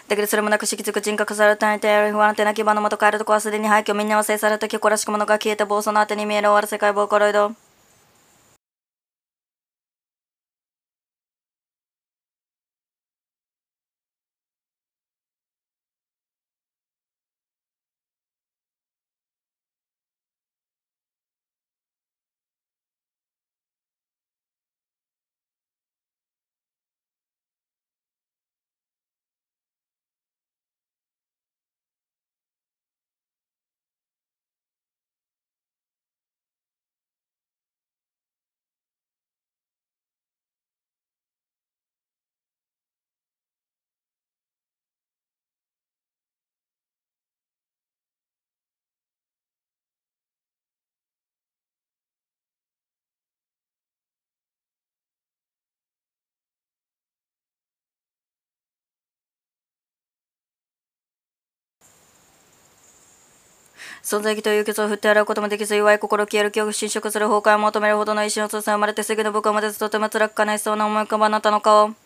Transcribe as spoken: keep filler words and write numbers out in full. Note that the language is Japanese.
だけどそれもなく、しきつく人格されたいてやる不安定な基盤のもと帰るとこはすでに廃墟、みんなは制された虚構らしきものが消えて暴走の果てに見える終わる世界ボーカロイド。存在意義という決を振って洗うこともできず、弱い心消える恐怖侵食する崩壊を求めるほどの意志の強さ生まれてすぐの僕はまだとても辛く悲しそうな思い浮かばなったの顔。